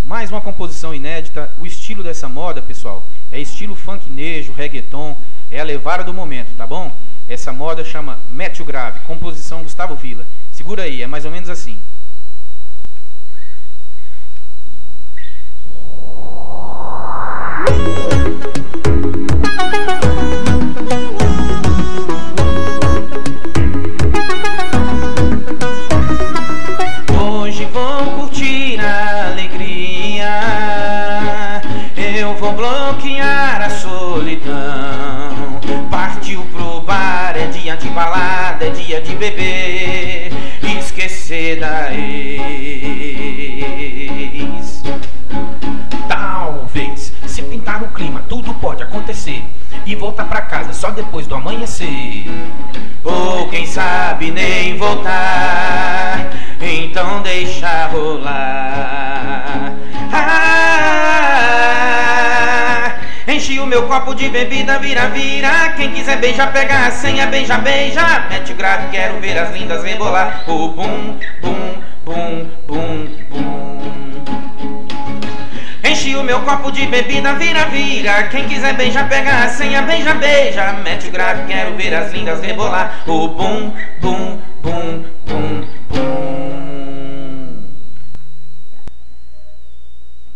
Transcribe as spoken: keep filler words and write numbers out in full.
Mais uma composição inédita. O estilo dessa moda, pessoal, é estilo funknejo, reggaeton, é a levada do momento, tá bom? Essa moda chama Mete o Grave, composição Gustavo Villa. Segura aí, é mais ou menos assim. Hoje vou curtir a alegria, eu vou bloquear a solidão. Partiu pro bar, é dia de balada, é dia de beber, esquecer da ex. Talvez, se pintar o clima, tudo pode acontecer, e voltar pra casa só depois do amanhecer. Ou quem sabe nem voltar, então deixa rolar. Ah, enchi o meu copo de bebida, vira, vira. Quem quiser beija, pega a senha, beija, beija. Mete o grave, quero ver as lindas rebolar. O bum, bum, bum, bum, bum. Enchi o meu copo de bebida, vira, vira. Quem quiser beija, pega a senha, beija, beija. Mete o grave, quero ver as lindas rebolar. O bum, bum, bum, bum.